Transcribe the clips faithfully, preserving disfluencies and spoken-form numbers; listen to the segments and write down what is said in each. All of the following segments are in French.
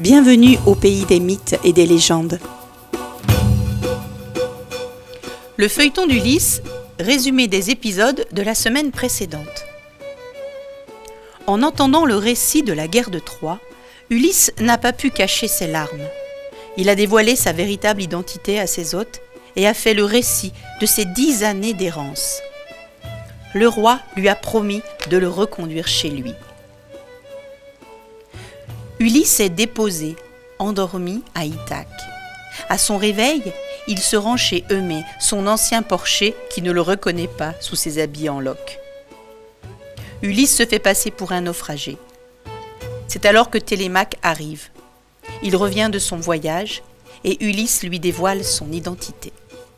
Bienvenue au pays des mythes et des légendes. Le feuilleton d'Ulysse, résumé des épisodes de la semaine précédente. En entendant le récit de la guerre de Troie, Ulysse n'a pas pu cacher ses larmes. Il a dévoilé sa véritable identité à ses hôtes et a fait le récit de ses dix années d'errance. Le roi lui a promis de le reconduire chez lui. Ulysse est déposé, endormi à Ithaque. À son réveil, il se rend chez Eumée, son ancien porcher qui ne le reconnaît pas sous ses habits en loques. Ulysse se fait passer pour un naufragé. C'est alors que Télémaque arrive. Il revient de son voyage et Ulysse lui dévoile son identité.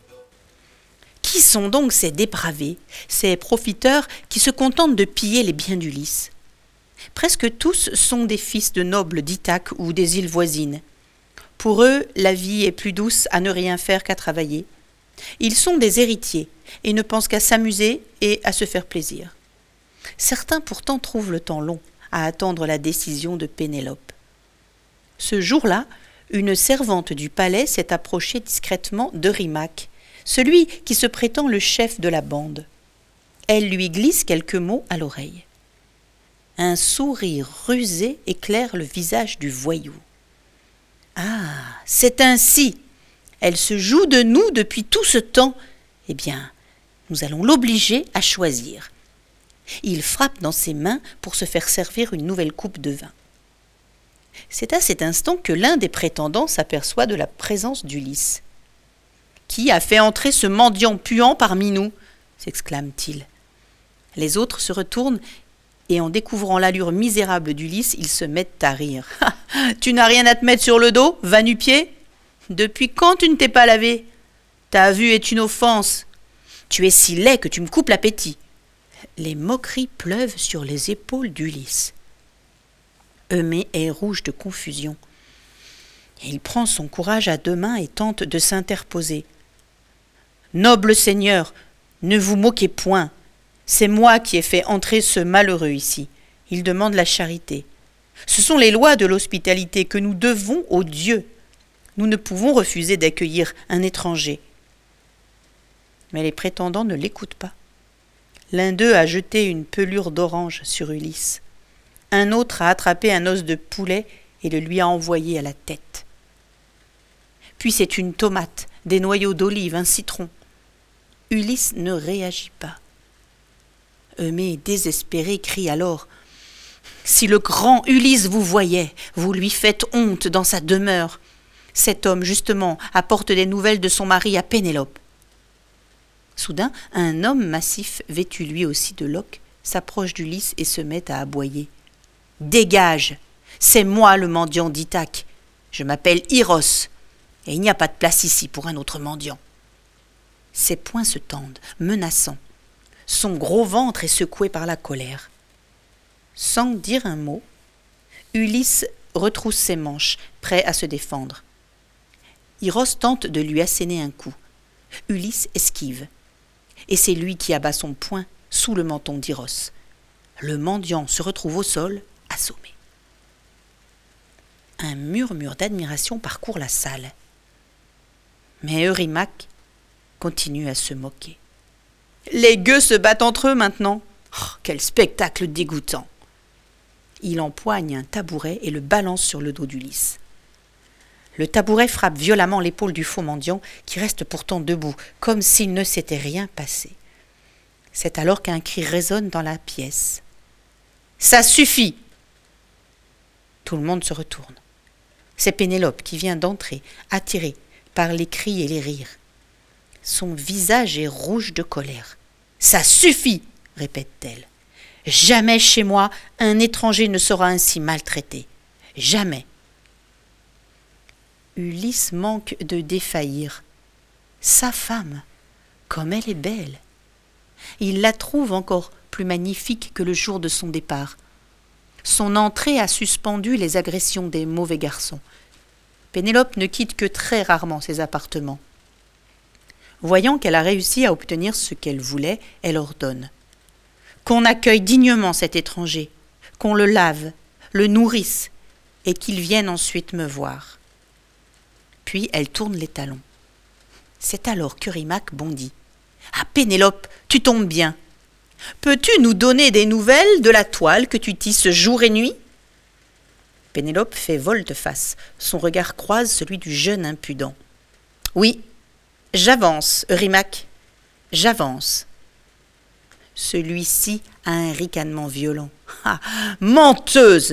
Qui sont donc ces dépravés, ces profiteurs qui se contentent de piller les biens d'Ulysse ? Presque tous sont des fils de nobles d'Ithaque ou des îles voisines. Pour eux, la vie est plus douce à ne rien faire qu'à travailler. Ils sont des héritiers et ne pensent qu'à s'amuser et à se faire plaisir. Certains pourtant trouvent le temps long à attendre la décision de Pénélope. Ce jour-là, une servante du palais s'est approchée discrètement d'Eurymaque, celui qui se prétend le chef de la bande. Elle lui glisse quelques mots à l'oreille. Un sourire rusé éclaire le visage du voyou. « Ah, c'est ainsi. Elle se joue de nous depuis tout ce temps. Eh bien, nous allons l'obliger à choisir. » Il frappe dans ses mains pour se faire servir une nouvelle coupe de vin. C'est à cet instant que l'un des prétendants s'aperçoit de la présence d'Ulysse. « Qui a fait entrer ce mendiant puant parmi nous ?» s'exclame-t-il. Les autres se retournent et en découvrant l'allure misérable d'Ulysse, ils se mettent à rire. « Tu n'as rien à te mettre sur le dos, va nu-pied ? Depuis quand tu ne t'es pas lavé ? Ta vue est une offense. Tu es si laid que tu me coupes l'appétit. » Les moqueries pleuvent sur les épaules d'Ulysse. Eumée est rouge de confusion. Il prend son courage à deux mains et tente de s'interposer. « Noble seigneur, ne vous moquez point. C'est moi qui ai fait entrer ce malheureux ici. Il demande la charité. Ce sont les lois de l'hospitalité que nous devons aux dieux. Nous ne pouvons refuser d'accueillir un étranger. » Mais les prétendants ne l'écoutent pas. L'un d'eux a jeté une pelure d'orange sur Ulysse. Un autre a attrapé un os de poulet et le lui a envoyé à la tête. Puis c'est une tomate, des noyaux d'olive, un citron. Ulysse ne réagit pas. Eumée, désespéré, crie alors « Si le grand Ulysse vous voyait, vous lui faites honte dans sa demeure. Cet homme, justement, apporte des nouvelles de son mari à Pénélope. » Soudain, un homme massif, vêtu lui aussi de loques, s'approche d'Ulysse et se met à aboyer. « Dégage! C'est moi le mendiant d'Ithaque. Je m'appelle Iros, et il n'y a pas de place ici pour un autre mendiant. » Ses poings se tendent, menaçants. Son gros ventre est secoué par la colère. Sans dire un mot, Ulysse retrousse ses manches, prêt à se défendre. Iros tente de lui asséner un coup. Ulysse esquive. Et c'est lui qui abat son poing sous le menton d'Iros. Le mendiant se retrouve au sol, assommé. Un murmure d'admiration parcourt la salle. Mais Eurymaque continue à se moquer. Les gueux se battent entre eux maintenant. Oh, quel spectacle dégoûtant. Il empoigne un tabouret et le balance sur le dos d'Ulysse. Le tabouret frappe violemment l'épaule du faux mendiant qui reste pourtant debout, comme s'il ne s'était rien passé. C'est alors qu'un cri résonne dans la pièce. « Ça suffit !» Tout le monde se retourne. C'est Pénélope qui vient d'entrer, attirée par les cris et les rires. Son visage est rouge de colère. « Ça suffit !» répète-t-elle. « Jamais chez moi un étranger ne sera ainsi maltraité. Jamais !» Ulysse manque de défaillir. Sa femme, comme elle est belle. Il la trouve encore plus magnifique que le jour de son départ. Son entrée a suspendu les agressions des mauvais garçons. Pénélope ne quitte que très rarement ses appartements. Voyant qu'elle a réussi à obtenir ce qu'elle voulait, elle ordonne qu'on accueille dignement cet étranger, qu'on le lave, le nourrisse et qu'il vienne ensuite me voir. » Puis elle tourne les talons. C'est alors qu'Eurymaque bondit. « Ah, Pénélope, tu tombes bien. Peux-tu nous donner des nouvelles de la toile que tu tisses jour et nuit ?» Pénélope fait volte-face. Son regard croise celui du jeune impudent. « Oui, j'avance, Eurymaque, j'avance. » Celui-ci a un ricanement violent. « Ah, menteuse !»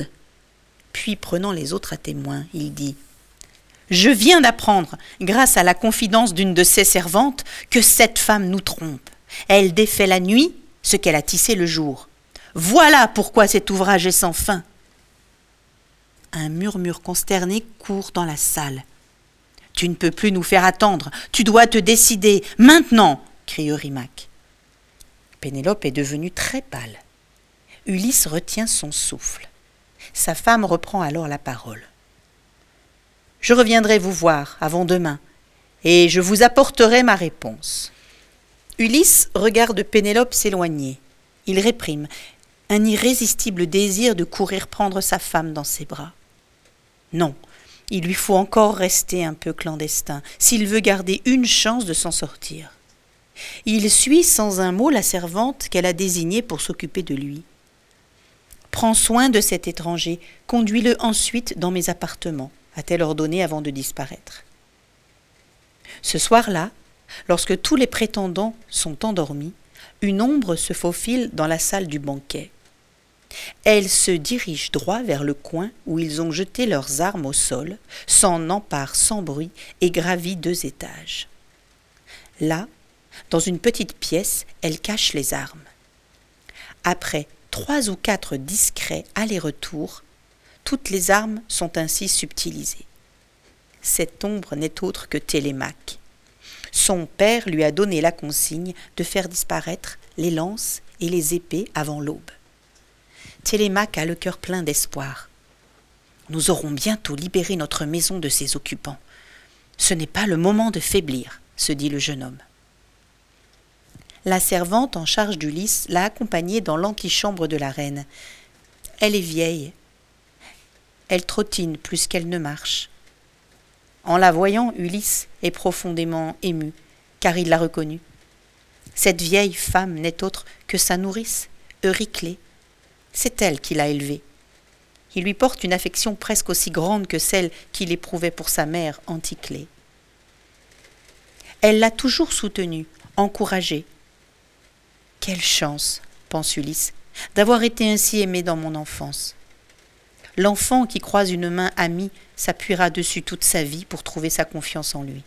Puis, prenant les autres à témoin, il dit « Je viens d'apprendre, grâce à la confidence d'une de ses servantes, que cette femme nous trompe. Elle défait la nuit ce qu'elle a tissé le jour. Voilà pourquoi cet ouvrage est sans fin. » Un murmure consterné court dans la salle. « Tu ne peux plus nous faire attendre, tu dois te décider, maintenant !» crie Eurymaque. Pénélope est devenue très pâle. Ulysse retient son souffle. Sa femme reprend alors la parole. « Je reviendrai vous voir avant demain, et je vous apporterai ma réponse. » Ulysse regarde Pénélope s'éloigner. Il réprime un irrésistible désir de courir prendre sa femme dans ses bras. Non, il lui faut encore rester un peu clandestin, s'il veut garder une chance de s'en sortir. Il suit sans un mot la servante qu'elle a désignée pour s'occuper de lui. « Prends soin de cet étranger, conduis-le ensuite dans mes appartements », a-t-elle ordonné avant de disparaître. Ce soir-là, lorsque tous les prétendants sont endormis, une ombre se faufile dans la salle du banquet. Elle se dirige droit vers le coin où ils ont jeté leurs armes au sol, s'en empare sans bruit et gravit deux étages. Là, dans une petite pièce, elle cache les armes. Après trois ou quatre discrets allers-retours, toutes les armes sont ainsi subtilisées. Cette ombre n'est autre que Télémaque. Son père lui a donné la consigne de faire disparaître les lances et les épées avant l'aube. Télémaque a le cœur plein d'espoir. « Nous aurons bientôt libéré notre maison de ses occupants. Ce n'est pas le moment de faiblir, » se dit le jeune homme. La servante en charge d'Ulysse l'a accompagné dans l'antichambre de la reine. Elle est vieille. Elle trottine plus qu'elle ne marche. En la voyant, Ulysse est profondément ému, car il l'a reconnue. Cette vieille femme n'est autre que sa nourrice, Euryclée. C'est elle qui l'a élevée. Il lui porte une affection presque aussi grande que celle qu'il éprouvait pour sa mère, Anticlée. Elle l'a toujours soutenue, encouragée. « Quelle chance, pense Ulysse, d'avoir été ainsi aimé dans mon enfance. L'enfant qui croise une main amie s'appuiera dessus toute sa vie pour trouver sa confiance en lui. »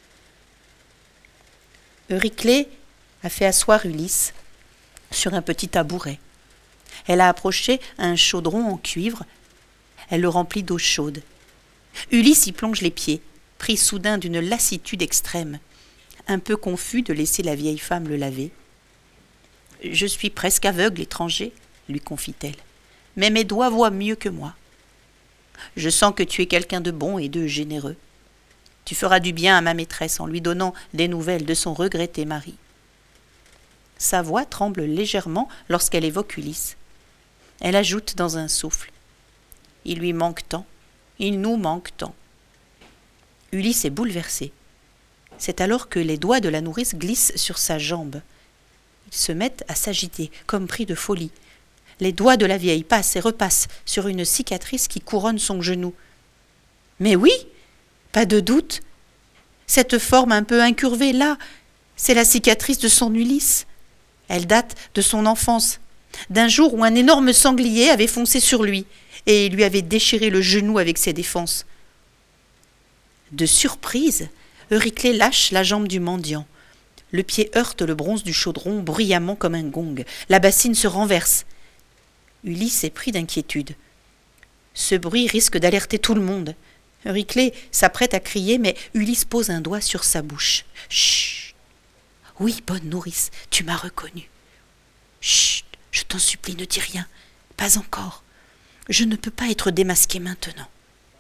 Euryclée a fait asseoir Ulysse sur un petit tabouret. Elle a approché un chaudron en cuivre. Elle le remplit d'eau chaude. Ulysse y plonge les pieds, pris soudain d'une lassitude extrême, un peu confus de laisser la vieille femme le laver. « Je suis presque aveugle, étranger, » lui confie-t-elle, « mais mes doigts voient mieux que moi. Je sens que tu es quelqu'un de bon et de généreux. Tu feras du bien à ma maîtresse en lui donnant des nouvelles de son regretté mari. » Sa voix tremble légèrement lorsqu'elle évoque Ulysse. Elle ajoute dans un souffle. « Il lui manque tant, il nous manque tant. » Ulysse est bouleversé. C'est alors que les doigts de la nourrice glissent sur sa jambe. Ils se mettent à s'agiter, comme pris de folie. Les doigts de la vieille passent et repassent sur une cicatrice qui couronne son genou. Mais oui, pas de doute. Cette forme un peu incurvée, là, c'est la cicatrice de son Ulysse. Elle date de son enfance, d'un jour où un énorme sanglier avait foncé sur lui et lui avait déchiré le genou avec ses défenses. De surprise, Euryclée lâche la jambe du mendiant. Le pied heurte le bronze du chaudron bruyamment comme un gong. La bassine se renverse. Ulysse est pris d'inquiétude. Ce bruit risque d'alerter tout le monde. Euryclée s'apprête à crier, mais Ulysse pose un doigt sur sa bouche. « Chut ! Oui, bonne nourrice, tu m'as reconnue. Chut, je t'en supplie, ne dis rien. Pas encore. Je ne peux pas être démasquée maintenant. »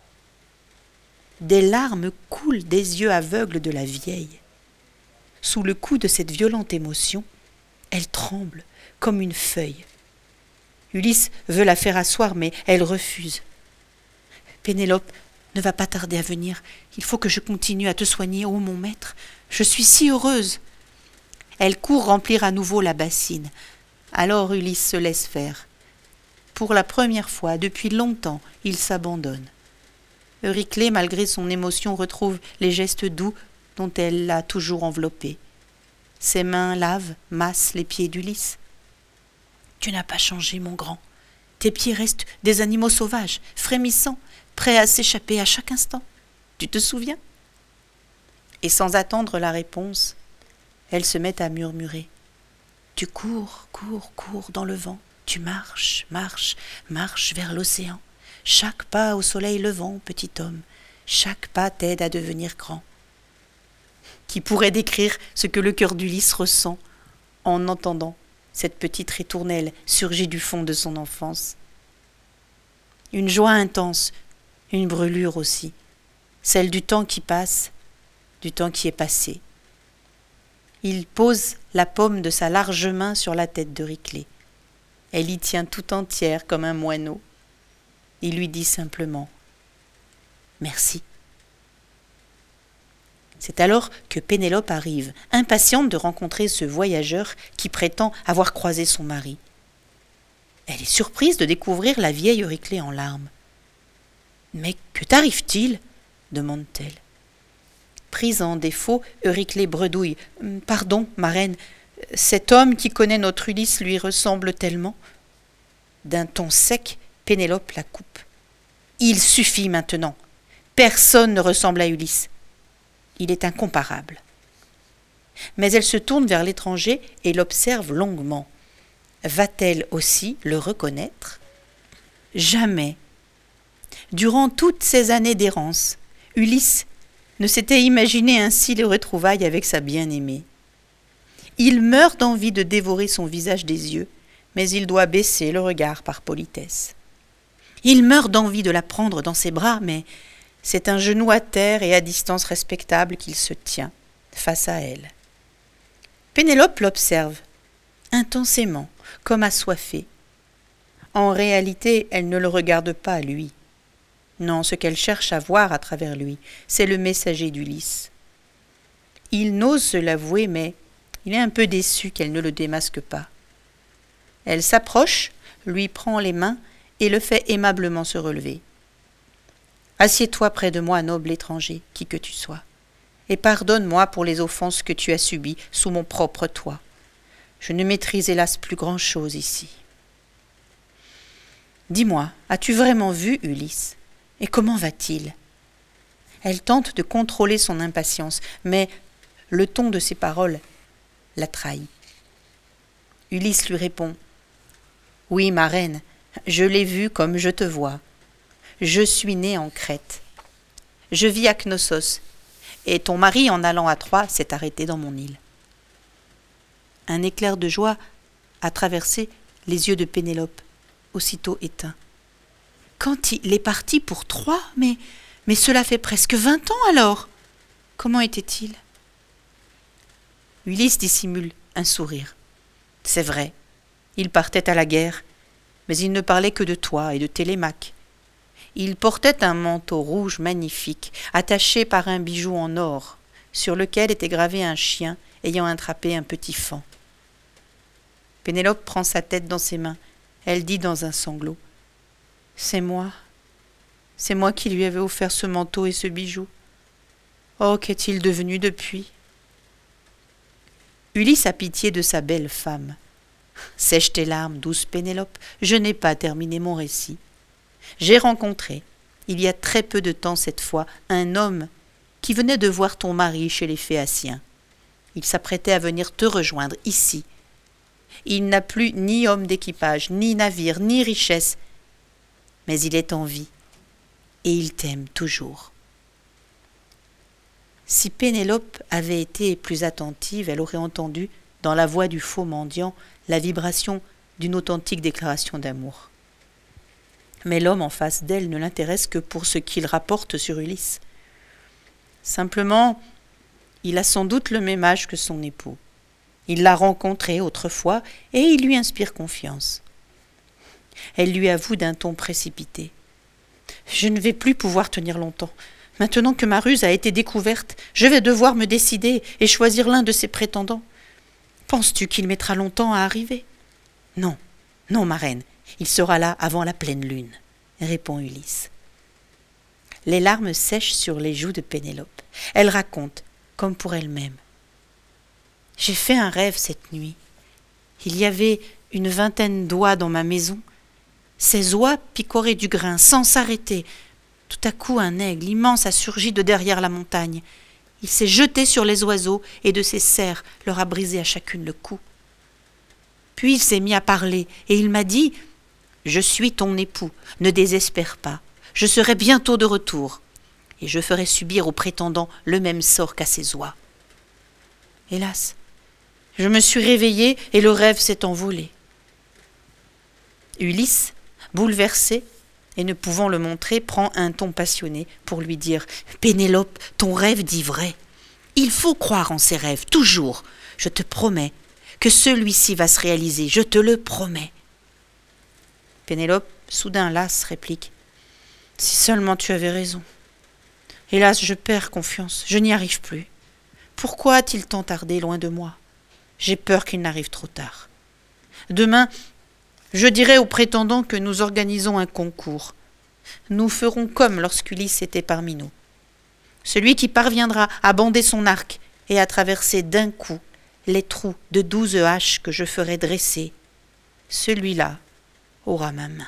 Des larmes coulent des yeux aveugles de la vieille. Sous le coup de cette violente émotion, elle tremble comme une feuille. Ulysse veut la faire asseoir, mais elle refuse. Pénélope ne va pas tarder à venir. Il faut que je continue à te soigner, ô mon maître. Je suis si heureuse. » Elle court remplir à nouveau la bassine. Alors Ulysse se laisse faire. Pour la première fois, depuis longtemps, il s'abandonne. Euryclée, malgré son émotion, retrouve les gestes doux dont elle l'a toujours enveloppé. Ses mains lavent, massent les pieds d'Ulysse. « Tu n'as pas changé, mon grand. Tes pieds restent des animaux sauvages, frémissants, prêts à s'échapper à chaque instant. Tu te souviens ?» Et sans attendre la réponse, elle se met à murmurer. « Tu cours, cours, cours dans le vent. Tu marches, marches, marches vers l'océan. Chaque pas au soleil levant, petit homme. Chaque pas t'aide à devenir grand. » Qui pourrait décrire ce que le cœur d'Ulysse ressent en entendant cette petite ritournelle surgie du fond de son enfance. Une joie intense, une brûlure aussi, celle du temps qui passe, du temps qui est passé. Il pose la paume de sa large main sur la tête d'Euryclée. Elle y tient tout entière comme un moineau. Il lui dit simplement « Merci ». C'est alors que Pénélope arrive, impatiente de rencontrer ce voyageur qui prétend avoir croisé son mari. Elle est surprise de découvrir la vieille Euryclée en larmes. « Mais que t'arrive-t-il » demande-t-elle. Prise en défaut, Euryclée bredouille. « Pardon, ma reine, cet homme qui connaît notre Ulysse lui ressemble tellement. » D'un ton sec, Pénélope la coupe. « Il suffit maintenant. Personne ne ressemble à Ulysse. Il est incomparable. » Mais elle se tourne vers l'étranger et l'observe longuement. Va-t-elle aussi le reconnaître ? Jamais. Durant toutes ces années d'errance, Ulysse ne s'était imaginé ainsi les retrouvailles avec sa bien-aimée. Il meurt d'envie de dévorer son visage des yeux, mais il doit baisser le regard par politesse. Il meurt d'envie de la prendre dans ses bras, mais c'est un genou à terre et à distance respectable qu'il se tient, face à elle. Pénélope l'observe, intensément, comme assoiffée. En réalité, elle ne le regarde pas, lui. Non, ce qu'elle cherche à voir à travers lui, c'est le messager d'Ulysse. Il n'ose se l'avouer, mais il est un peu déçu qu'elle ne le démasque pas. Elle s'approche, lui prend les mains et le fait aimablement se relever. « Assieds-toi près de moi, noble étranger, qui que tu sois, et pardonne-moi pour les offenses que tu as subies sous mon propre toit. Je ne maîtrise hélas plus grand-chose ici. » « Dis-moi, as-tu vraiment vu Ulysse ? Et comment va-t-il » Elle tente de contrôler son impatience, mais le ton de ses paroles la trahit. Ulysse lui répond « Oui, ma reine, je l'ai vu comme je te vois. Je suis né en Crète. Je vis à Knossos, et ton mari, en allant à Troie, s'est arrêté dans mon île. » Un éclair de joie a traversé les yeux de Pénélope, aussitôt éteint. « Quand il est parti pour Troie, mais, mais cela fait presque vingt ans alors. Comment était-il » Ulysse dissimule un sourire. « C'est vrai, il partait à la guerre, mais il ne parlait que de toi et de Télémaque. Il portait un manteau rouge magnifique, attaché par un bijou en or, sur lequel était gravé un chien ayant attrapé un petit faon. » Pénélope prend sa tête dans ses mains. Elle dit dans un sanglot. « C'est moi. C'est moi qui lui avais offert ce manteau et ce bijou. Oh, qu'est-il devenu depuis ?» Ulysse a pitié de sa belle femme. « Sèche tes larmes, douce Pénélope, je n'ai pas terminé mon récit. J'ai rencontré, il y a très peu de temps cette fois, un homme qui venait de voir ton mari chez les Phéaciens. Il s'apprêtait à venir te rejoindre ici. Il n'a plus ni homme d'équipage, ni navire, ni richesse, mais il est en vie, et il t'aime toujours. » Si Pénélope avait été plus attentive, elle aurait entendu, dans la voix du faux mendiant, la vibration d'une authentique déclaration d'amour. Mais l'homme en face d'elle ne l'intéresse que pour ce qu'il rapporte sur Ulysse. Simplement, il a sans doute le même âge que son époux. Il l'a rencontré autrefois et il lui inspire confiance. Elle lui avoue d'un ton précipité. « Je ne vais plus pouvoir tenir longtemps. Maintenant que ma ruse a été découverte, je vais devoir me décider et choisir l'un de ses prétendants. Penses-tu qu'il mettra longtemps à arriver ? Non, non, ma reine, il sera là avant la pleine lune, répond Ulysse. Les larmes sèchent sur les joues de Pénélope. Elle raconte, comme pour elle-même. J'ai fait un rêve cette nuit. Il y avait une vingtaine d'oies dans ma maison. Ces oies picoraient du grain sans s'arrêter. Tout à coup, un aigle immense a surgi de derrière la montagne. Il s'est jeté sur les oiseaux et de ses serres leur a brisé à chacune le cou. Puis il s'est mis à parler et il m'a dit « Je suis ton époux, ne désespère pas. Je serai bientôt de retour et je ferai subir aux prétendants le même sort qu'à ces oies. » Hélas, je me suis réveillée et le rêve s'est envolé. Ulysse, bouleversé et ne pouvant le montrer, prend un ton passionné pour lui dire « Pénélope, ton rêve dit vrai. Il faut croire en ses rêves, toujours. Je te promets que celui-ci va se réaliser, je te le promets. » Pénélope, soudain lasse, réplique « Si seulement tu avais raison. Hélas, je perds confiance, je n'y arrive plus. Pourquoi a-t-il tant tardé loin de moi ? J'ai peur qu'il n'arrive trop tard. Demain, je dirai aux prétendants que nous organisons un concours. Nous ferons comme lorsqu'Ulysse était parmi nous. Celui qui parviendra à bander son arc et à traverser d'un coup les trous de douze haches que je ferai dresser, celui-là aura ma main. »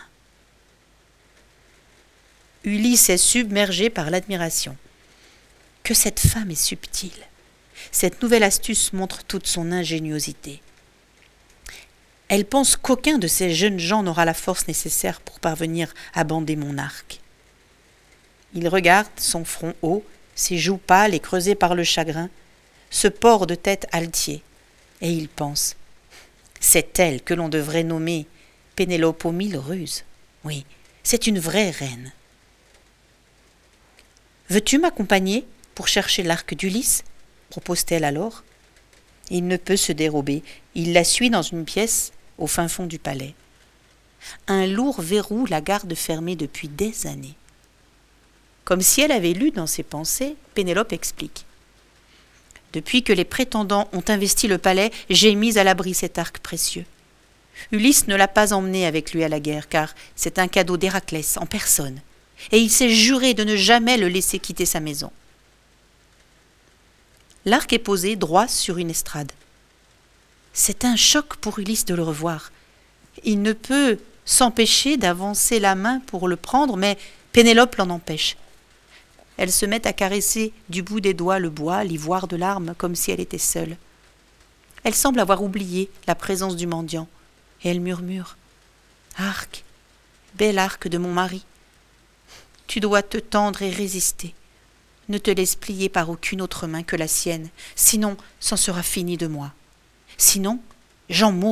Ulysse est submergé par l'admiration. Que cette femme est subtile. Cette nouvelle astuce montre toute son ingéniosité. Elle pense qu'aucun de ces jeunes gens n'aura la force nécessaire pour parvenir à bander mon arc. Il regarde son front haut, ses joues pâles et creusées par le chagrin, ce port de tête altier, et il pense « C'est elle que l'on devrait nommer Pénélope aux mille ruses. Oui, c'est une vraie reine. » « Veux-tu m'accompagner pour chercher l'arc d'Ulysse ?» propose-t-elle alors. Il ne peut se dérober. Il la suit dans une pièce au fin fond du palais. Un lourd verrou la garde fermée depuis des années. Comme si elle avait lu dans ses pensées, Pénélope explique. « Depuis que les prétendants ont investi le palais, j'ai mis à l'abri cet arc précieux. Ulysse ne l'a pas emmené avec lui à la guerre, car c'est un cadeau d'Héraclès en personne, et il s'est juré de ne jamais le laisser quitter sa maison. » L'arc est posé droit sur une estrade. C'est un choc pour Ulysse de le revoir. Il ne peut s'empêcher d'avancer la main pour le prendre, mais Pénélope l'en empêche. Elle se met à caresser du bout des doigts le bois, l'ivoire de l'arme, comme si elle était seule. Elle semble avoir oublié la présence du mendiant, et elle murmure « Arc, bel arc de mon mari, tu dois te tendre et résister. Ne te laisse plier par aucune autre main que la sienne, sinon c'en sera fini de moi. Sinon, j'en mourrai. »